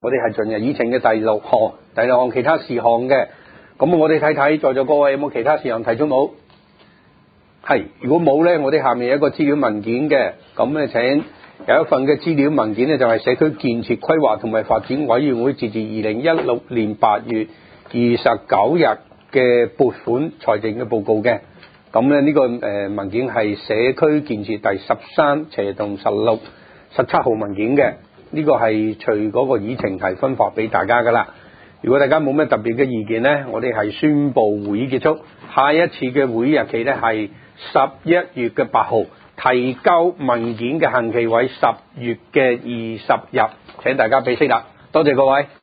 我哋係進入議程嘅第六項其他事項嘅。咁我哋睇睇在座各位有冇其他事項提出冇？係，如果冇呢，我哋下面有一個資料文件嘅，咁呢請有一份嘅資料文件呢，就係社區建設規劃同埋發展委員會截至2016年8月29日嘅撥款財政嘅報告嘅。咁呢呢個文件係社區建設第13/16 17號文件嘅，呢個係隨嗰個議程係分發俾大家噶啦。如果大家冇咩特別嘅意見呢，我哋係宣布會議結束。下一次嘅會議日期呢係11月嘅8號，提交文件嘅限期為10月嘅20日，請大家俾息啦。多謝各位。